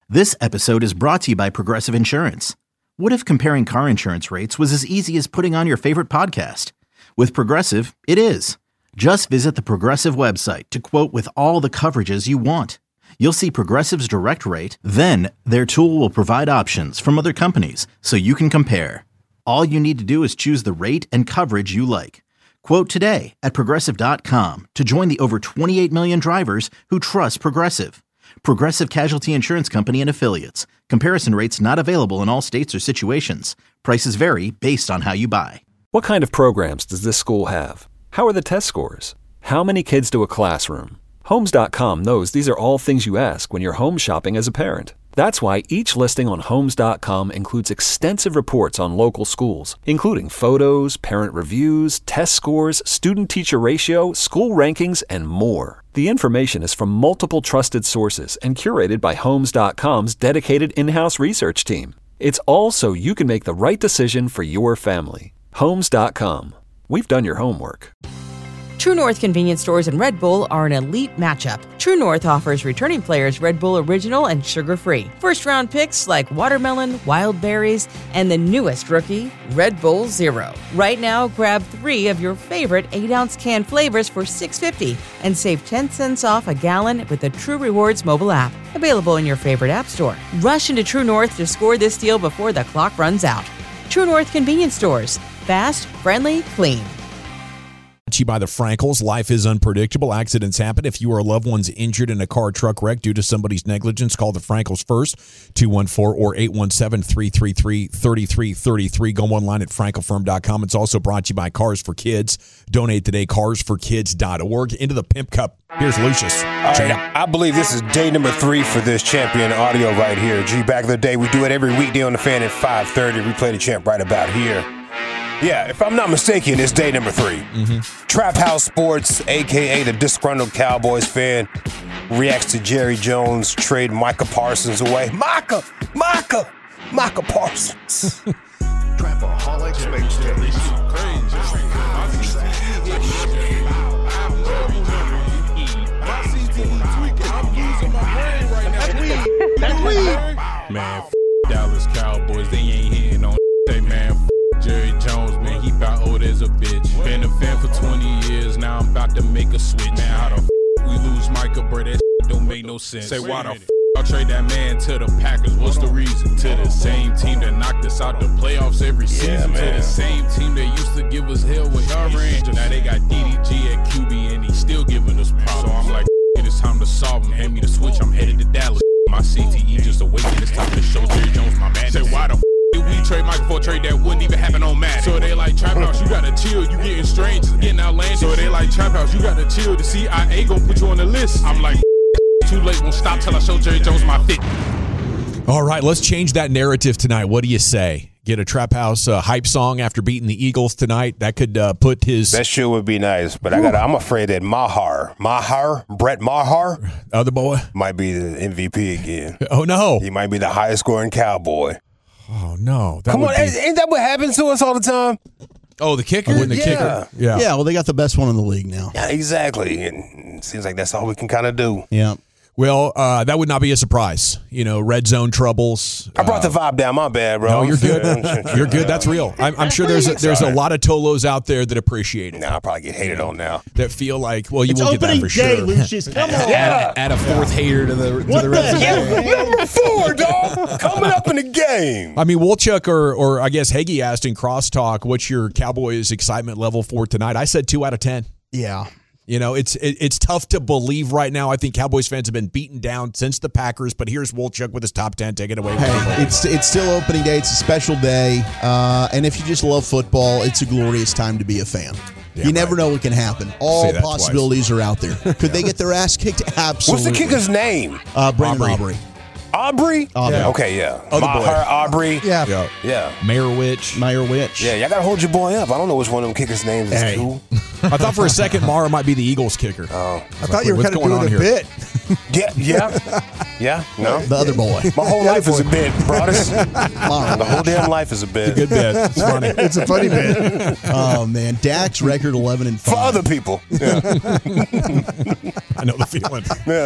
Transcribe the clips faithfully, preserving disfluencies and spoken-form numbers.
This episode is brought to you by Progressive Insurance. What if comparing car insurance rates was as easy as putting on your favorite podcast? With Progressive, it is. Just visit the Progressive website to quote with all the coverages you want. You'll see Progressive's direct rate, then their tool will provide options from other companies so you can compare. All you need to do is choose the rate and coverage you like. Quote today at Progressive dot com to join the over twenty-eight million drivers who trust Progressive. Progressive Casualty Insurance Company and Affiliates. Comparison rates not available in all states or situations. Prices vary based on how you buy. What kind of programs does this school have? How are the test scores? How many kids do a classroom? Homes dot com knows these are all things you ask when you're home shopping as a parent. That's why each listing on Homes dot com includes extensive reports on local schools, including photos, parent reviews, test scores, student-teacher ratio, school rankings, and more. The information is from multiple trusted sources and curated by Homes dot com's dedicated in-house research team. It's all so you can make the right decision for your family. Homes dot com. We've done your homework. True North convenience stores and Red Bull are an elite matchup. True North offers returning players Red Bull Original and sugar-free. First-round picks like watermelon, wild berries, and the newest rookie, Red Bull Zero. Right now, grab three of your favorite eight-ounce can flavors for six dollars and fifty cents and save ten cents off a gallon with the True Rewards mobile app. Available in your favorite app store. Rush into True North to score this deal before the clock runs out. True North convenience stores. Fast, friendly, clean. To you by the Frankels. Life is unpredictable. Accidents happen. If you or a loved one's injured in a car truck wreck due to somebody's negligence, call the Frankels first, two one four or eight one seven, three three three, three three three three. Go online at frankel firm dot com. It's also brought to you by Cars for Kids. Donate today, cars for kids dot org. Into the Pimp Cup. Here's Lucius. All right, I believe this is day number three for this champion audio right here. G, back in the day, we do it every weekday on the Fan at five thirty. We play the champ right about here. Yeah, if I'm not mistaken, it's day number three. Mm-hmm. Trap House Sports, a k a the disgruntled Cowboys fan, reacts to Jerry Jones trade Micah Parsons away. Micah! Micah! Micah Parsons. Trapaholics Mixtapes. Man, f- Dallas Cowboys, they ain't hitting on say, man, f- Jerry Jones, man, he bout old as a bitch. Been a fan for twenty years, now I'm about to make a switch. Man, how the f- we lose Micah, bro, that shit don't make no sense. Say, why the f- I'll trade that man to the Packers, what's the reason? To the same team that knocked us out the playoffs every season. Yeah, to the same team that used to give us hell with our range. Now they got D D G at Q B and he's still giving us problems. So I'm like, it's time to solve him, hand me the switch, I'm headed to Dallas. My C T E just awakened, it's time to show Jerry Jones my man. Say, why the f- did we trade Michael for a trade that wouldn't even happen on Madden? So they like, Trap House, you gotta chill, you getting strange, it's getting outlandish. So they like, Trap House, you gotta chill, the C I A gonna put you on the list. I'm like, too late, won't stop till I show Jerry Jones my fit. All right, let's change that narrative tonight. What do you say? Get a Trap House uh, hype song after beating the Eagles tonight. That could uh, put his... That sure would be nice, but I got. I'm afraid that Maher, Maher, Brett Maher, other boy, might be the M V P again. Oh, no. He might be the highest scoring Cowboy. Oh, no. That Come on, be... ain't that what happens to us all the time? Oh, the kicker? Oh, the yeah. kicker. Yeah. Yeah, well, they got the best one in the league now. Yeah, exactly. And it seems like that's all we can kind of do. Yeah. Well, uh, that would not be a surprise. You know, red zone troubles. I brought uh, the vibe down. My bad, bro. No, you're good. You're good. That's real. I'm, I'm sure there's a, there's a lot of Tolos out there that appreciate it. Nah, I'll probably get hated on now. That feel like, well, you It's will get that opening for day, sure. Lucius. Come on. Yeah. Add a fourth hater to the, to What the the red hell? zone. Number four, dog. Coming up in the game. I mean, Wolchuk or, or I guess Heggie asked in Crosstalk, what's your Cowboys excitement level for tonight? I said two out of ten. Yeah. You know, it's it, it's tough to believe right now. I think Cowboys fans have been beaten down since the Packers, but here's Wolchuk with his top ten taken away. Hey, it's it's still opening day. It's a special day. Uh, and if you just love football, it's a glorious time to be a fan. Yeah, you never right. know what can happen. All Say that possibilities are out there. Could they get their ass kicked? Absolutely. What's the kicker's name? Uh, Brandon Aubrey. Aubrey. Aubrey? Aubrey. Yeah. Okay, yeah. Other boy. Maher, Aubrey. Yeah. Yeah. Yeah. Mayor Witch. Mayor Witch. Yeah, y'all got to hold your boy up. I don't know which one of them kickers' names is Hey. cool. I thought for a second Mara might be the Eagles kicker. Oh. I thought you were What's kind of going doing on a here? bit. Yeah, yeah. Yeah? No? The other boy. My whole life is a bit, Broadus. The whole damn life is a bit. Good bit. It's funny. It's a funny bit. Oh, man. Dak's record eleven and five. For other people. Yeah. I know the feeling.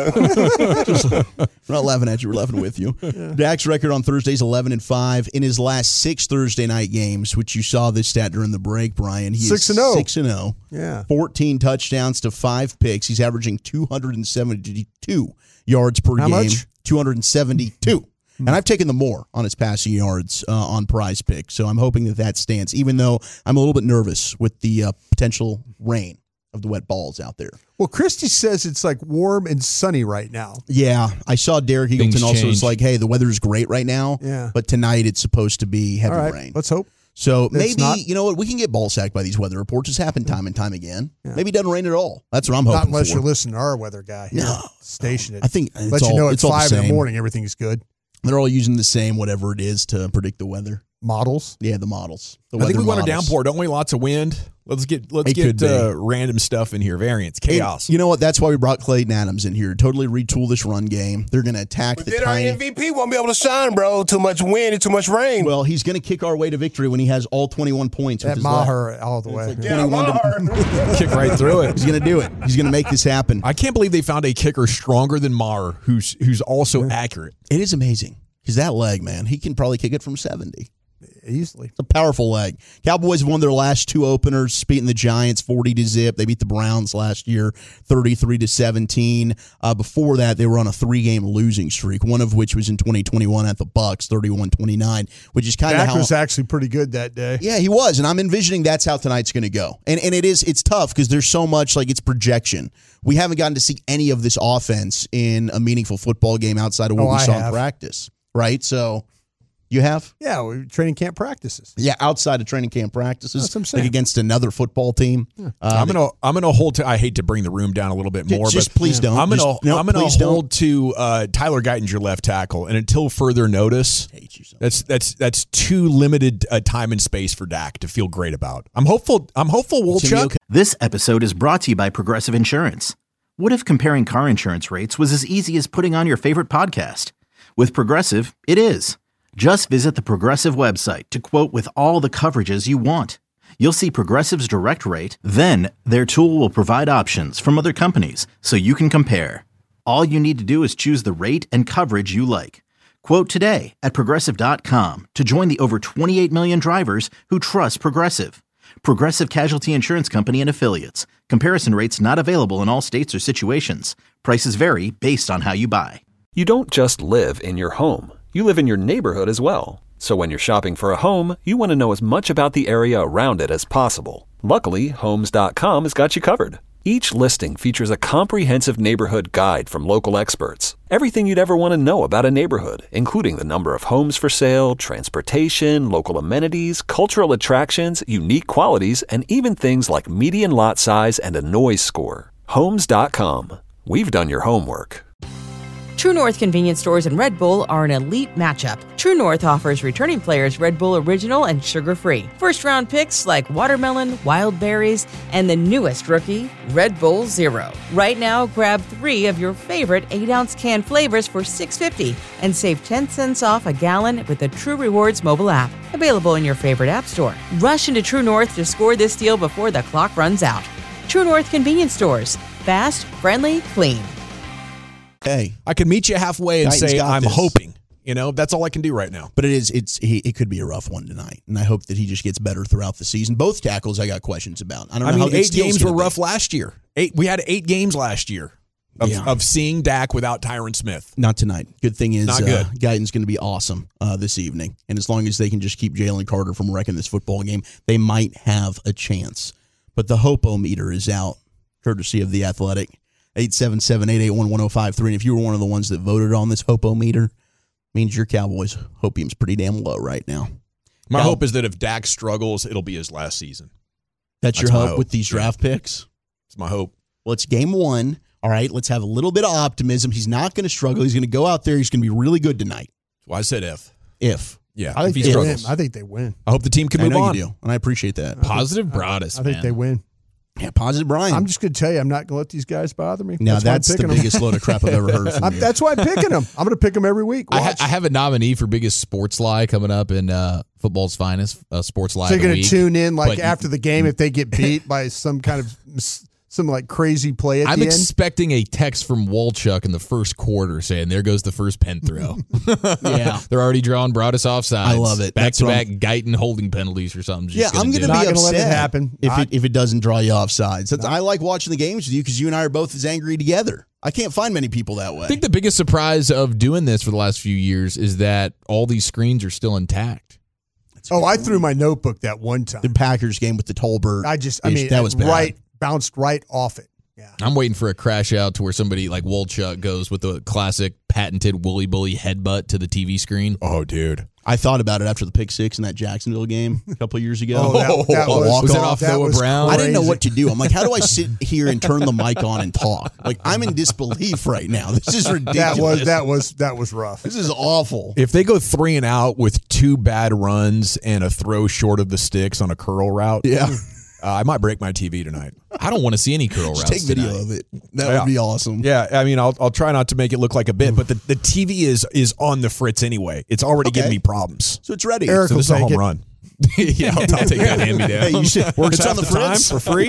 Yeah. We're not laughing at you. We're laughing with you. Yeah. Dak's record on Thursdays, eleven and five. In his last six Thursday night games, which you saw this stat during the break, Brian, he six is and oh. six and oh. Yeah. fourteen touchdowns to five picks. He's averaging two hundred seventy-two yards per How game. much? two hundred seventy-two. And I've taken the more on his passing yards uh, on Prize Pick, so I'm hoping that that stands, even though I'm a little bit nervous with the uh, potential rain of the wet balls out there. Well, Christy says it's like warm and sunny right now. Yeah, I saw Derek Eagleton Things also was change. like, hey, the weather's great right now, Yeah. but tonight it's supposed to be heavy All right, rain. let's hope. So It's maybe, not. you know what, we can get ball sacked by these weather reports. It's happened time and time again. Maybe it doesn't rain at all. That's what I'm hoping Not unless for. you're listening to our weather guy. Here. No. Station it. I think it's Let all, you know at it's all five the in the same. morning everything's good. They're all using the same whatever it is to predict the weather. Models. Yeah, the models. The I think we weather want a models. downpour, don't we? Lots of wind. Let's get let's It could get be. uh, random stuff in here. Variance, chaos. And you know what? That's why we brought Clayton Adams in here. Totally retool this run game. They're going to attack But the then our tiny. M V P won't be able to shine, bro. Too much wind and too much rain. Well, he's going to kick our way to victory when he has all twenty-one points. with At his left. Maher all the way. like yeah, twenty-one to- Maher. Kick right through it. He's going to do it. He's going to make this happen. I can't believe they found a kicker stronger than Maher, who's who's also accurate. It is amazing because that leg, man, he can probably kick it from seventy. Easily. It's a powerful leg. Cowboys won their last two openers, beating the Giants forty to zip. They beat the Browns last year thirty-three to seventeen. Uh, before that, they were on a three-game losing streak, one of which was in twenty twenty-one at the Bucs, thirty-one twenty-nine, which is kind of Dak how was actually pretty good that day. Yeah, he was, and I'm envisioning that's how tonight's going to go. And and it is it's tough because there's so much like it's projection. We haven't gotten to see any of this offense in a meaningful football game outside of what Oh, we I saw have. in practice, right? So you have. Yeah, we, training camp practices. Yeah, outside of training camp practices, That's what I'm saying. like against another football team. Uh, I'm gonna I'm gonna hold to. I hate to bring the room down a little bit more, just but please don't. I'm gonna Just- no, I'm gonna please don't. hold to uh, Tyler Guyton's your left tackle, and until further notice, hate you so much. that's that's that's too limited uh, time and space for Dak to feel great about. I'm hopeful. I'm hopeful. It's gonna be Wolchuk. okay. This episode is brought to you by Progressive Insurance. What if comparing car insurance rates was as easy as putting on your favorite podcast? With Progressive, it is. Just visit the Progressive website to quote with all the coverages you want. You'll see Progressive's direct rate, then their tool will provide options from other companies so you can compare. All you need to do is choose the rate and coverage you like. Quote today at Progressive dot com to join the over twenty-eight million drivers who trust Progressive. Progressive Casualty Insurance Company and Affiliates. Comparison rates not available in all states or situations. Prices vary based on how you buy. You don't just live in your home. You live in your neighborhood as well. So when you're shopping for a home, you want to know as much about the area around it as possible. Luckily, Homes dot com has got you covered. Each listing features a comprehensive neighborhood guide from local experts. Everything you'd ever want to know about a neighborhood, including the number of homes for sale, transportation, local amenities, cultural attractions, unique qualities, and even things like median lot size and a noise score. Homes dot com. We've done your homework. True North convenience stores and Red Bull are an elite matchup. True North offers returning players Red Bull Original and sugar-free. First-round picks like watermelon, wild berries, and the newest rookie, Red Bull Zero. Right now, grab three of your favorite eight-ounce can flavors for six dollars and fifty cents and save ten cents off a gallon with the True Rewards mobile app. Available in your favorite app store. Rush into True North to score this deal before the clock runs out. True North convenience stores. Fast, friendly, clean. Hey, I can meet you halfway and Guyton's say got I'm this. hoping. You know, that's all I can do right now. but it is it's he, it could be a rough one tonight, and I hope that he just gets better throughout the season. Both tackles I got questions about. I don't know I how mean, good eight Steele's games were gonna be. rough last year. Eight. We had eight games last year of, Yeah. of seeing Dak without Tyron Smith. Not tonight. Good thing is, Not good. Uh, Guyton's going to be awesome uh, this evening. And as long as they can just keep Jalen Carter from wrecking this football game, they might have a chance. But the Hopo meter is out, courtesy of The Athletic. eight seven seven, eight eight one, one oh five three. And if you were one of the ones that voted on this Hopo meter, means your Cowboys' hopium's pretty damn low right now. My Cal- hope is that if Dak struggles, it'll be his last season. That's, That's your my hope, hope. with these draft picks? It's my hope. Well, it's game one. All right, let's have a little bit of optimism. He's not going to struggle. He's going to go out there. He's going to be really good tonight. That's why I said if. If. Yeah, I think if he they win. struggles. I think they win. I hope the team can I move know on. you do, and I appreciate that. Positive Broadus, I think man. they win. Yeah, positive Brian. I'm just going to tell you, I'm not going to let these guys bother me. Now, that's, that's the them. biggest load of crap I've ever heard from I'm, you. That's why I'm picking them. I'm going to pick them every week. I, ha- Watch. I have a nominee for biggest sports lie coming up in uh, football's finest, uh, sports lie. So of you're the going to week. tune in like But after the game if they get beat by some kind of some like crazy play at I'm the end. expecting a text from Wolchuk in the first quarter saying, "There goes the first pen throw." Yeah. They're already drawing Broadus offsides. I love it. Back That's to what back I'm- Guyton holding penalties or something. Yeah, I'm going to do. be Not gonna upset let it happen. if I- it if it doesn't draw you off sides. That's- I like watching the games with you because you and I are both as angry together. I can't find many people that way. I think the biggest surprise of doing this for the last few years is that all these screens are still intact. Oh, I threw my notebook that one time. the Packers game with the Tolbert. I just, I ish, mean, that was bad. right, bounced right off it. Yeah. I'm waiting for a crash out to where somebody like Wolchuk goes with the classic patented Wooly Bully headbutt to the T V screen. Oh, dude. I thought about it after the pick six in that Jacksonville game a couple of years ago. Oh, that, that Oh, was, walk was that off. off Noah was Brown? I didn't know crazy. what to do. I'm like, how do I sit here and turn the mic on and talk? Like, I'm in disbelief right now. This is ridiculous. That was that was that was rough. This is awful. If they go three and out with two bad runs and a throw short of the sticks on a curl route, Yeah. uh, I might break my T V tonight. I don't want to see any curl Just routes. take video tonight. of it. That Yeah. would be awesome. Yeah, I mean, I'll I'll try not to make it look like a bit, but the, the T V is is on the fritz anyway. It's already Okay. giving me problems. So it's ready. Eric So this is a will take home it. run. yeah, I'll, I'll take that hand me down. Hey, you should, Works it's on half the the time fritz for free.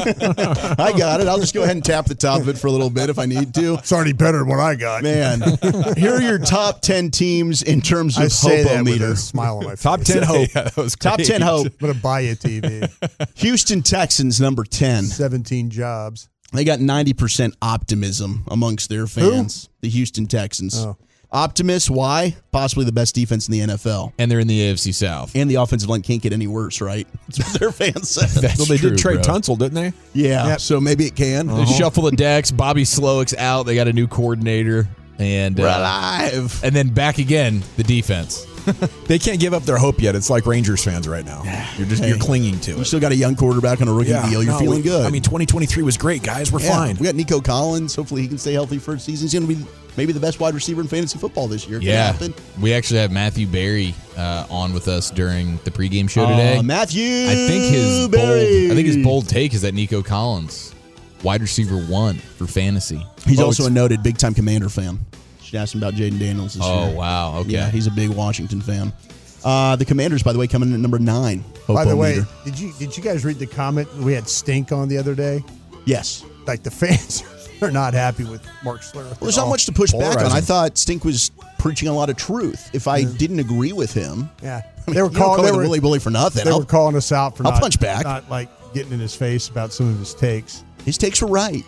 I got it. I'll just go ahead and tap the top of it for a little bit if I need to. It's already better than what I got. Man, here are your top ten teams in terms of I say that with hope-o-meter. a smile on my face. Top ten hope. Yeah, that was Top great. ten hope. I'm gonna buy you a T V. Houston Texans, number ten. Seventeen jobs. They got ninety percent optimism amongst their fans. The Houston Texans. Oh. Optimists, why? Possibly the best defense in the N F L. And they're in the A F C South. And the offensive line can't get any worse, right? That's what their fans said. That's Well, they true, did trade bro. Tunsil, didn't they? Yeah, Yep. so maybe it can. They shuffle the decks. Bobby Slowick's out. They got a new coordinator. And We're uh, alive. and then back again, the defense. They can't give up their hope yet. It's like Rangers fans right now. You're just Hey, you're clinging to We it. still got a young quarterback on a rookie deal. You're no, feeling we- good. I mean, twenty twenty-three was great, guys. We're Yeah, fine. We got Nico Collins. Hopefully he can stay healthy for a season. He's going to be maybe the best wide receiver in fantasy football this year. It could Yeah. happen. We actually have Matthew Berry uh, on with us during the pregame show today. Uh, Matthew I think his bold, Berry. I think his bold take is that Nico Collins, wide receiver one for fantasy. He's Oh, also it's- a noted big-time Commander fan. Should ask him about Jaden Daniels this Oh year. wow, okay. Yeah, he's a big Washington fan. Uh, the Commanders, by the way, coming in at number nine. By the way, Hope-o-meter. did you did you guys read the comment we had Stink on the other day? Yes. Like the fans are not happy with Mark Slur. Well, there's not much to push back on. polarizing. I thought Stink was preaching a lot of truth. If I didn't agree with him, Yeah, I mean, they were you don't calling. call They me the were, Willy Bully for nothing. they I'll- were calling us out for I'll not, punch back. not like getting in his face about some of his takes. His takes were right.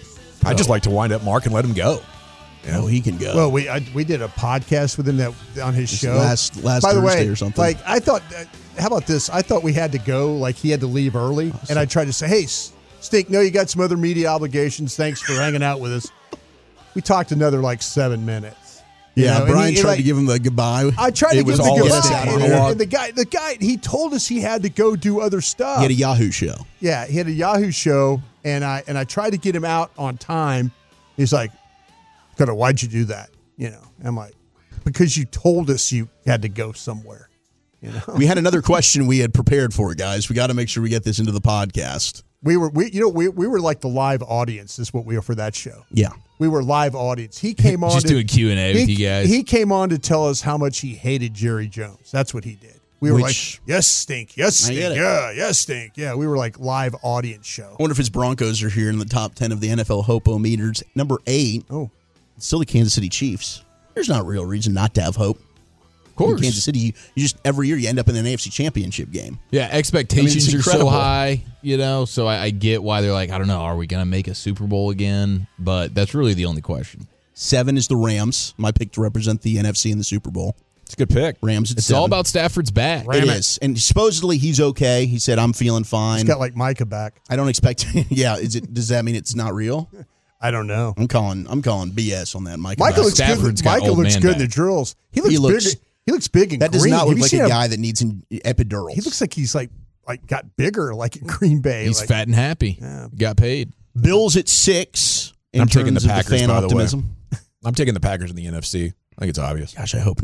I just like to wind up Mark and let him go. Oh, he can go. Well, we I, we did a podcast with him that on his Just show last- last By the Thursday way, or something. Like I thought, uh, how about this? I thought we had to go. Like he had to leave early, and I tried to say, "Hey, S- Stink, no, you got some other media obligations. Thanks for hanging out with us." We talked another like seven minutes. You yeah, know, and Brian he- tried like, to give him the goodbye. I tried to It give was the all goodbye, set and, monologue. and the guy, the guy, he told us he had to go do other stuff. He had a Yahoo show. Yeah, he had a Yahoo show, and I and I tried to get him out on time. He's like, "Kind of, why'd you do that?" You know, I'm like, "Because you told us you had to go somewhere." You know, We had another question we had prepared for, guys. We got to make sure we get this into the podcast. we were we you know we we were like the live audience is what we were for that show. Yeah. We were live audience. He came on Just to, doing Q and A with he, you guys. He came on to tell us how much he hated Jerry Jones. That's what he did. We were Which- like, "Yes, Stink. Yes, I Stink. get it. Yeah, yes, Stink." Yeah, we were like live audience show. I wonder if his Broncos are here in the top ten of the N F L Hope-o-meters. Number eight, Oh, still the Kansas City Chiefs. There's not real reason not to have hope. of course. In Kansas City, you, you just every year you end up in an A F C Championship game. Yeah, expectations I mean, are it's so incredible. high, you know. So I, I get why they're like, I don't know, are we gonna make a Super Bowl again? But that's really the only question. Seven is the Rams, my pick to represent the N F C in the Super Bowl. It's a good pick. Rams at It's seven. all about Stafford's back. It is, and supposedly he's okay. He said, "I'm feeling fine." he's got like Micah back. I don't expect. Yeah, is it? Does that mean it's not real? I don't know. I'm calling. I'm calling B S on that, Mike. Michael looks Stafford's good. got Michael old looks man good in the back. drills. He looks, He looks- big. He looks big and That does green. not Have look you like seen a him? guy that needs an epidurals. He looks like he's like like got bigger, like in Green Bay. He's like, fat and happy. Yeah. Got paid. Bills at six. In I'm taking terms the of Packers, fan by the way. optimism. I'm taking the Packers in the N F C. I think it's obvious. Gosh, I hope not.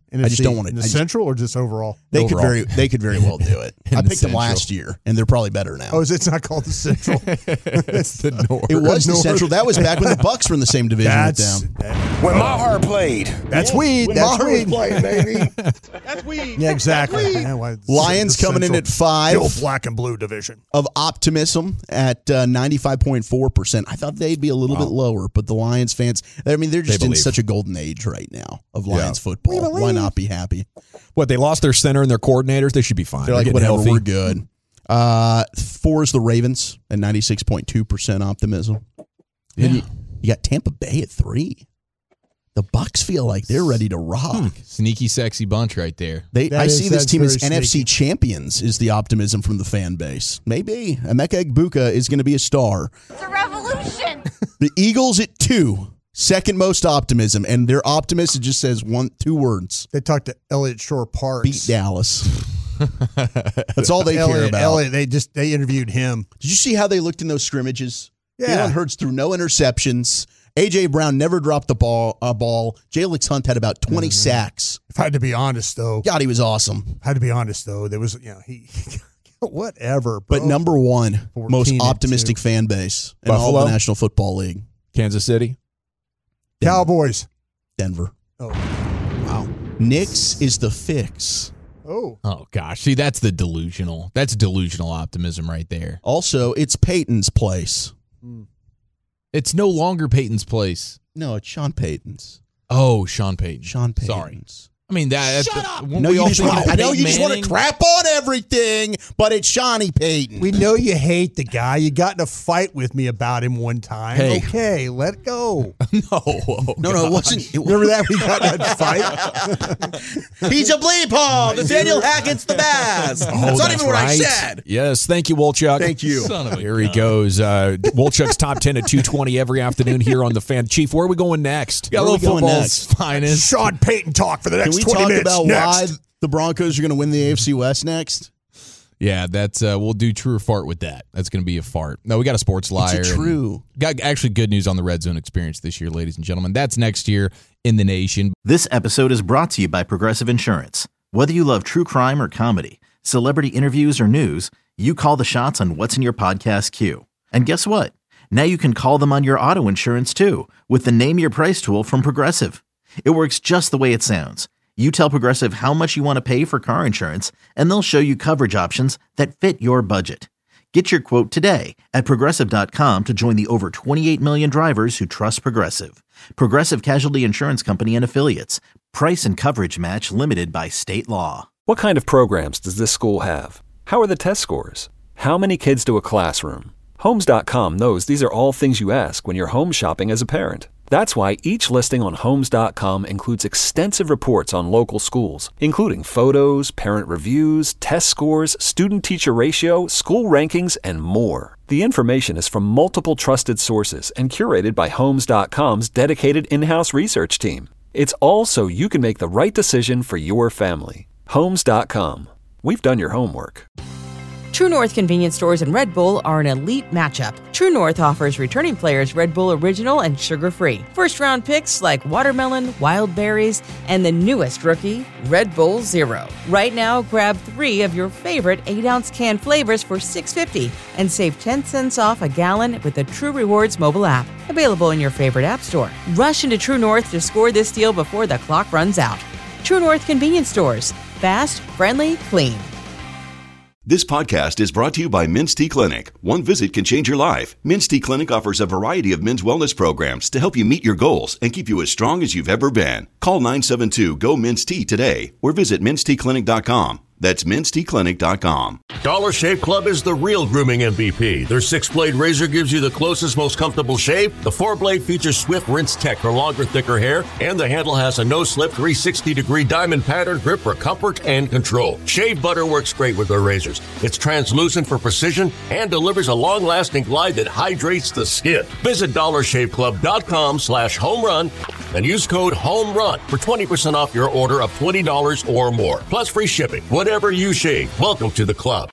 N F C, I just don't want to. in the Central or just overall? They overall. could very they could very well do it. I picked them last year, and they're probably better now. Oh, is it's not called the Central? It's the North. It was the North. Central. That was back when the Bucks were in the same division That's with them. When Maher played. That's Yeah, weed. when That's Maher was weed. playing, baby. That's weed. Yeah, exactly. Yeah, why- Lions the coming in Central- at five. the old black and blue division. Of optimism at uh, ninety-five point four percent. I thought they'd be a little Wow. bit lower, but the Lions fans, I mean, they're just They in believe. such a golden age right now of Yeah. Lions football. Why not be happy? What, they lost their center and their coordinators? They should be fine. They're like, getting whatever, healthy. we're good. Uh, four is the Ravens at ninety-six point two percent optimism. Then you, you got Tampa Bay at three. The Bucks feel like they're ready to rock. Hmm. Sneaky, sexy bunch right there. They, That I is- see this that's team as very N F C sneaky. champions is the optimism from the fan base. Maybe. Emeka Egbuka is going to be a star. It's a revolution. The Eagles at two. Second most optimism. And their optimism just says one, two words. They talked to Elliott Shore Parks. Beat Dallas. That's all they care Elliott, about. Elliott, they just they interviewed him. Did you see how they looked in those scrimmages? Yeah. Jalen Hurts threw no interceptions. A J. Brown never dropped the ball. A ball. Jalen Hunt had about twenty Mm-hmm. sacks. If I had to be honest, though, God, he was awesome. I had to be honest, though, there was you know he whatever. Bro. But number one, most fourteen and optimistic two. fan base in all Buffalo? of the National Football League. Kansas City. Cowboys. Denver. Oh, Wow. Knicks is the fix. oh, Oh gosh, see that's the delusional. That's delusional optimism right there. Also, it's Peyton's place. It's no longer Peyton's place. No, it's Sean Payton's. Oh, Sean Payton. Sean Payton's. Sorry. I mean that. Shut that's, up. won't No, we you all just think want of I know Peyton you just want to Manning? crap on everything, but it's Shawnee Payton. we know you hate the guy. You got in a fight with me about him one time. Hey. Okay, let it go. No, No, no, it wasn't. It Remember that we got in that fight? He's a bleep hole. Nathaniel Hackett's the best. that's not that's even what I right. said. Yes, thank you, Wolchuk. Thank you. Son of a Here he goes. Uh, Wolchuk's top ten at two twenty every afternoon here on the Fan. Chief, where are we going next? Got a Where are little we going football's next? finest. Sean Payton talk for the Can next we twenty talk minutes. about next. why the Broncos are going to win the A F C West next? Yeah, that's uh, we'll do true or fart with that. That's going to be a fart. No, we got a sports liar. It's a and true. Got actually good news on the Red Zone experience this year, ladies and gentlemen. That's next year in the nation. This episode is brought to you by Progressive Insurance. Whether you love true crime or comedy, celebrity interviews or news, you call the shots on what's in your podcast queue. And guess what? Now you can call them on your auto insurance too with the Name Your Price tool from Progressive. It works just the way it sounds. You tell Progressive how much you want to pay for car insurance, and they'll show you coverage options that fit your budget. Get your quote today at Progressive dot com to join the over twenty-eight million drivers who trust Progressive. Progressive Casualty Insurance Company and Affiliates. Price and coverage match limited by state law. What kind of programs does this school have? How are the test scores? How many kids do a classroom? Homes dot com knows these are all things you ask when you're home shopping as a parent. That's why each listing on Homes dot com includes extensive reports on local schools, including photos, parent reviews, test scores, student-teacher ratio, school rankings, and more. The information is from multiple trusted sources and curated by Homes dot com's dedicated in-house research team. It's all so you can make the right decision for your family. Homes dot com. We've done your homework. True North convenience stores and Red Bull are an elite matchup. True North offers returning players Red Bull Original and sugar-free. First-round picks like watermelon, wild berries, and the newest rookie, Red Bull Zero. Right now, grab three of your favorite eight-ounce can flavors for six dollars and fifty cents and save ten cents off a gallon with the True Rewards mobile app. Available in your favorite app store. Rush into True North to score this deal before the clock runs out. True North convenience stores. Fast, friendly, clean. This podcast is brought to you by Men's T Clinic. One visit can change your life. Men's T Clinic offers a variety of men's wellness programs to help you meet your goals and keep you as strong as you've ever been. Call nine seven two, G O, Men's T today or visit mens t clinic dot com. That's mens t clinic dot com. Dollar Shave Club is the real grooming M V P. Their six-blade razor gives you the closest, most comfortable shave. The four-blade features Swift Rinse Tech for longer, thicker hair. And the handle has a no-slip three hundred sixty degree diamond pattern grip for comfort and control. Shave butter works great with their razors. It's translucent for precision and delivers a long-lasting glide that hydrates the skin. Visit dollar shave club dot com slash home run and use code HOMERUN for twenty percent off your order of twenty dollars or more. Plus free shipping. Whatever you shave, welcome to the club.